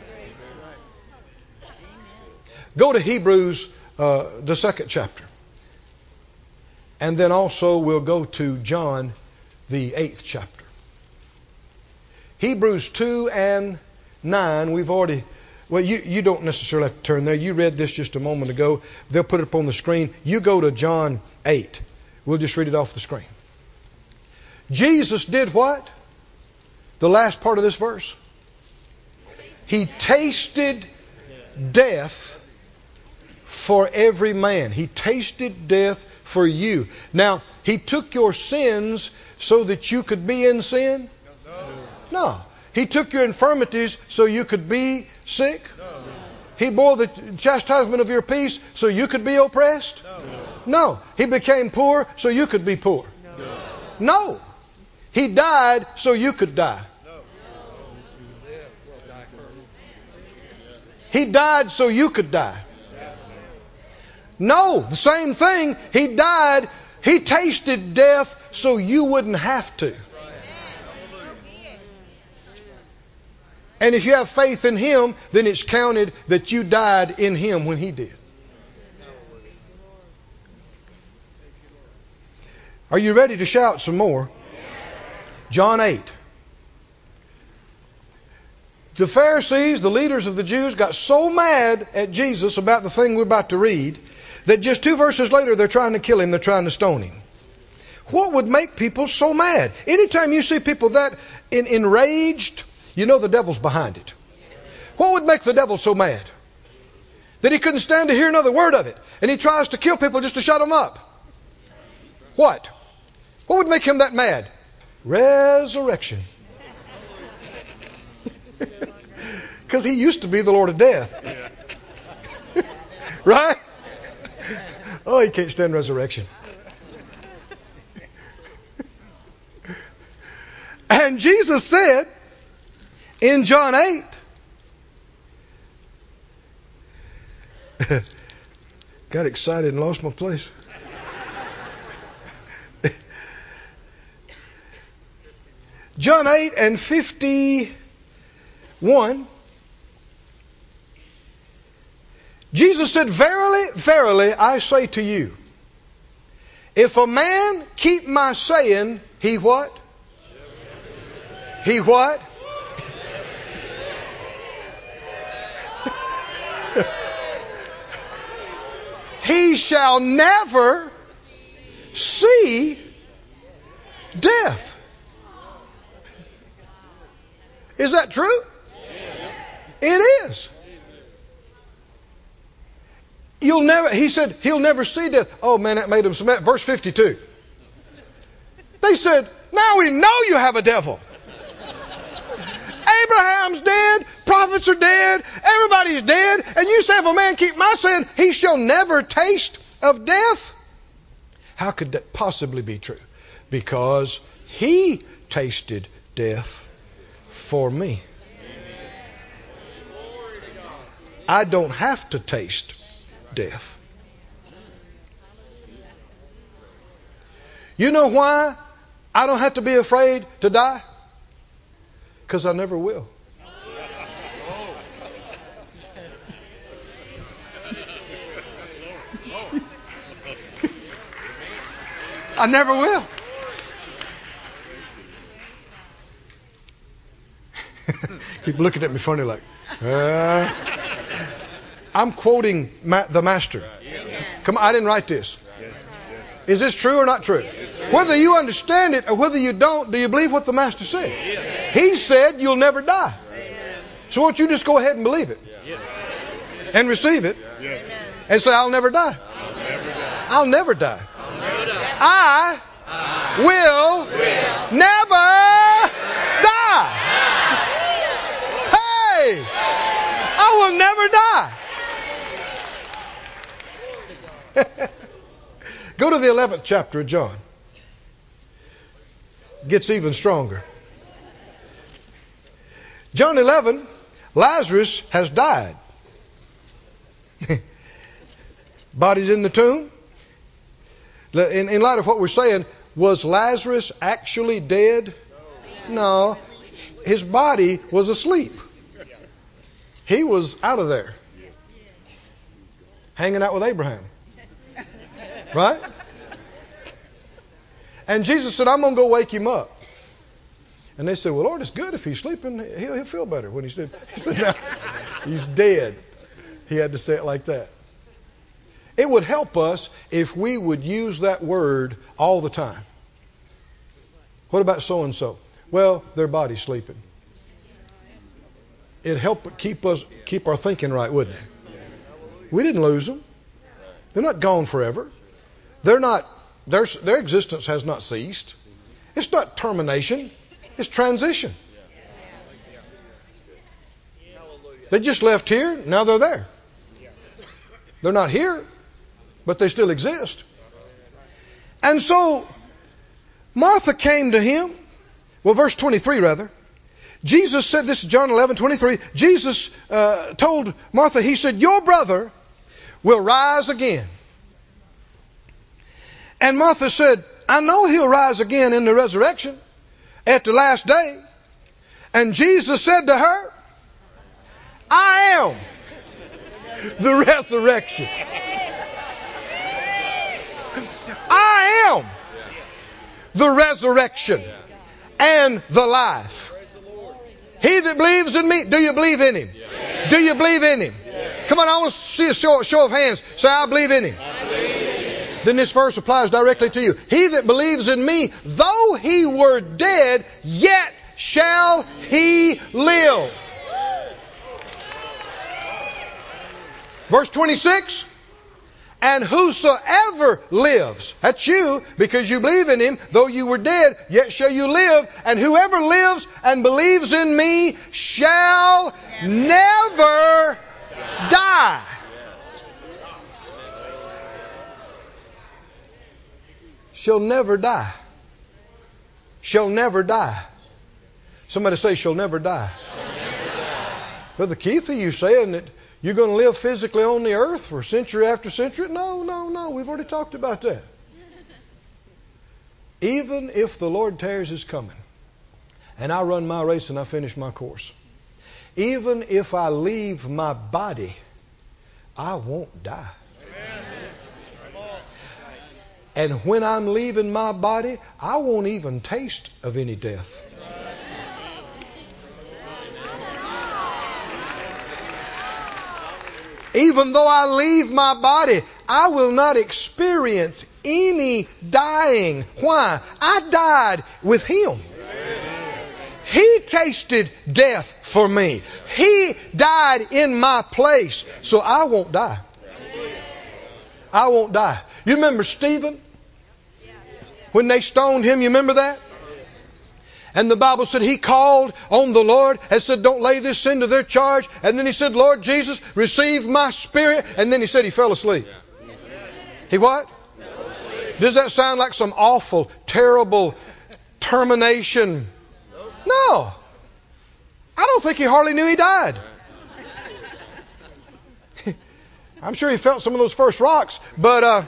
Go to Hebrews, uh, the second chapter. And then also we'll go to John, the eighth chapter. Hebrews two and nine, we've already... Well, you, you don't necessarily have to turn there. You read this just a moment ago. They'll put it up on the screen. You go to John eight. We'll just read it off the screen. Jesus did what? The last part of this verse. He tasted death for every man. He tasted death for you. Now, He took your sins so that you could be in sin? No. He took your infirmities so you could be sick? No. He bore the chastisement of your peace so you could be oppressed? No. No. He became poor so you could be poor? No. No. He died so you could die. No. He died so you could die. No. The same thing. He died. He tasted death so you wouldn't have to. And if you have faith in Him, then it's counted that you died in Him when He did. Are you ready to shout some more? John eight. The Pharisees, the leaders of the Jews, got so mad at Jesus about the thing we're about to read that just two verses later they're trying to kill Him, they're trying to stone Him. What would make people so mad? Anytime you see people that in, enraged, you know the devil's behind it. What would make the devil so mad? That he couldn't stand to hear another word of it. And he tries to kill people just to shut them up. What? What would make him that mad? Resurrection. Because he used to be the Lord of death. Right? Oh, he can't stand resurrection. And Jesus said, in John eight, got excited and lost my place. John eight and fifty-one. Jesus said, verily, verily, I say to you, if a man keep my saying, he what? He what? he shall never see death. Is that true? It is. You'll never, he said, he'll never see death. Oh man, that made him smart. Verse fifty-two. They said, now we know you have a devil. Abraham's dead, prophets are dead, everybody's dead, and you say if a man keep my saying, he shall never taste of death. How could that possibly be true? Because he tasted death for me. I don't have to taste death. You know why I don't have to be afraid to die? Because I never will. I never will. Keep looking at me funny like, uh, I'm quoting ma- the master. Come on, I didn't write this. Is this true or not true? Whether you understand it or whether you don't, do you believe what the master said? He said you'll never die. So won't you just go ahead and believe it? And receive it? And say, I'll never die. I'll never die. I will never die. Hey! I will never die. Go to the eleventh chapter of John. Gets even stronger. John eleven, Lazarus has died. Body's in the tomb. In, in light of what we're saying, was Lazarus actually dead? No. His body was asleep. He was out of there. Hanging out with Abraham. Right? And Jesus said, I'm going to go wake him up. And they said, well, Lord, it's good if he's sleeping. He'll, he'll feel better when he's sleeping. He said, no, he's dead. He had to say it like that. It would help us if we would use that word all the time. What about so-and-so? Well, their body's sleeping. It'd help keep us keep our thinking right, wouldn't it? We didn't lose them. They're not gone forever. They're not, their, their existence has not ceased. It's not termination. It's transition. They just left here. Now they're there. They're not here, but they still exist. And so Martha came to him. Well, verse twenty-three rather. Jesus said, this is John eleven twenty-three. Jesus uh, told Martha, he said, your brother will rise again. And Martha said, I know he'll rise again in the resurrection at the last day. And Jesus said to her, I am the resurrection. I am the resurrection and the life. He that believes in me, do you believe in him? Do you believe in him? Come on, I want to see a show, show of hands. Say, I believe in him. Then this verse applies directly to you. He that believes in me, though he were dead, yet shall he live. Verse twenty-six. And whosoever lives, that's you, because you believe in him, though you were dead, yet shall you live. And whoever lives and believes in me shall never die. Shall never die. Shall never die. Somebody say, shall never die. Shall never die. Brother Keith, are you saying that you're going to live physically on the earth for century after century? No, no, no. We've already talked about that. Even if the Lord tarries his coming, and I run my race and I finish my course, even if I leave my body, I won't die. And when I'm leaving my body, I won't even taste of any death. Even though I leave my body, I will not experience any dying. Why? I died with Him. He tasted death for me. He died in my place. So I won't die. I won't die. You remember Stephen? When they stoned him, you remember that? And the Bible said he called on the Lord and said, don't lay this sin to their charge. And then he said, Lord Jesus, receive my spirit. And then he said he fell asleep. He what? Does that sound like some awful, terrible termination? No. I don't think he hardly knew he died. I'm sure he felt some of those first rocks, but uh,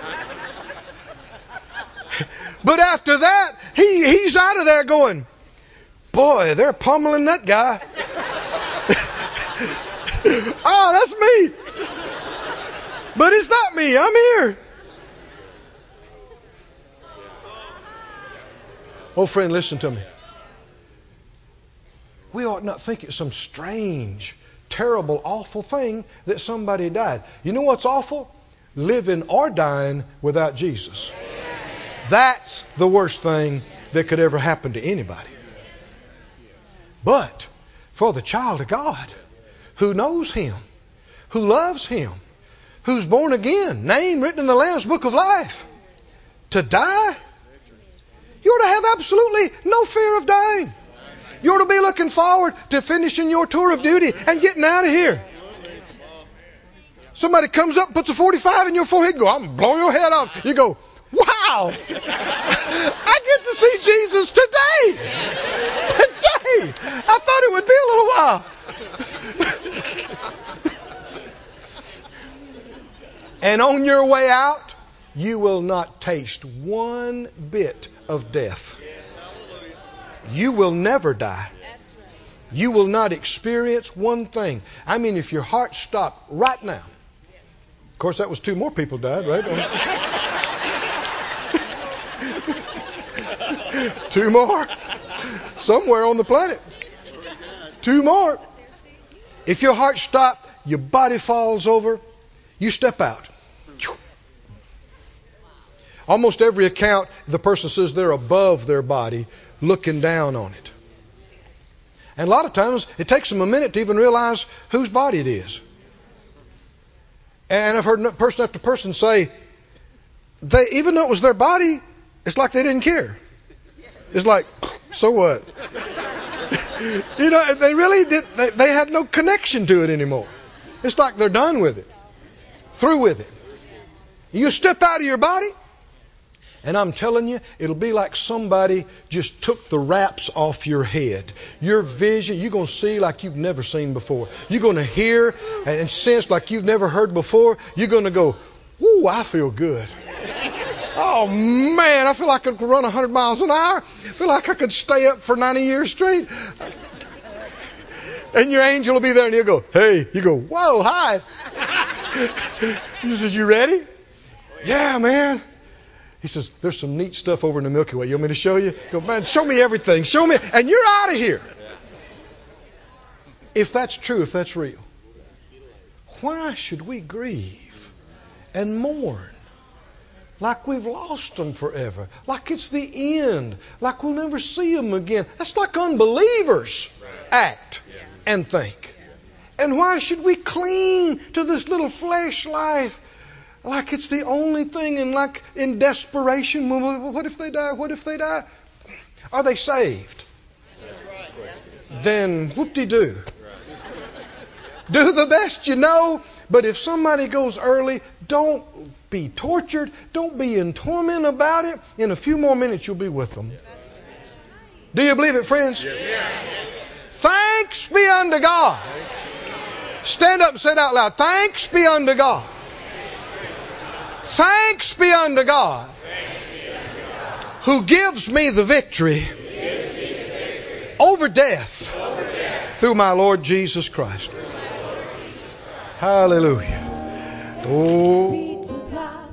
but after that, he he's out of there going, boy, they're pummeling that guy. Oh, that's me. But it's not me. I'm here. Oh, friend, listen to me. We ought not think it's some strange, terrible, awful thing that somebody died. You know what's awful? Living or dying without Jesus. That's the worst thing that could ever happen to anybody. But for the child of God who knows Him, who loves Him, who's born again, name written in the Lamb's Book of Life, to die, you ought to have absolutely no fear of dying. You ought to be looking forward to finishing your tour of duty and getting out of here. Somebody comes up, puts a forty-five in your forehead, and go, I'm going to blow your head off. You go, wow, I get to see Jesus today. Today. I thought it would be a little while. And on your way out, you will not taste one bit of death. You will never die. You will not experience one thing. I mean, if your heart stopped right now. Of course, that was two more people died, right? Two more. Somewhere on the planet. Two more. If your heart stopped, your body falls over, you step out. Almost every account, the person says they're above their body, looking down on it. And a lot of times, it takes them a minute to even realize whose body it is. And I've heard person after person say, they, even though it was their body, it's like they didn't care. It's like, so what? You know, they really did. They, they had no connection to it anymore. It's like they're done with it, through with it. You step out of your body, and I'm telling you, it'll be like somebody just took the wraps off your head. Your vision, you're going to see like you've never seen before. You're going to hear and sense like you've never heard before. You're going to go, whoo, I feel good. Oh, man, I feel like I could run one hundred miles an hour. I feel like I could stay up for ninety years straight. And your angel will be there and he'll go, hey, you go, whoa, hi. He says, you ready? Yeah, man. He says, there's some neat stuff over in the Milky Way. You want me to show you? Go, man, show me everything. Show me. And you're out of here. If that's true, if that's real, why should we grieve and mourn like we've lost them forever? Like it's the end. Like we'll never see them again. That's like unbelievers act and think. And why should we cling to this little flesh life like it's the only thing, and like in desperation? What if they die? What if they die? Are they saved? Then whoop-de-doo. Do the best you know. But if somebody goes early, don't be tortured. Don't be in torment about it. In a few more minutes, you'll be with them. Do you believe it, friends? Yes. Thanks be unto God. Stand up and say it out loud. Thanks be unto God. Thanks be unto God, who gives me the victory over death through my Lord Jesus Christ. Hallelujah. Oh.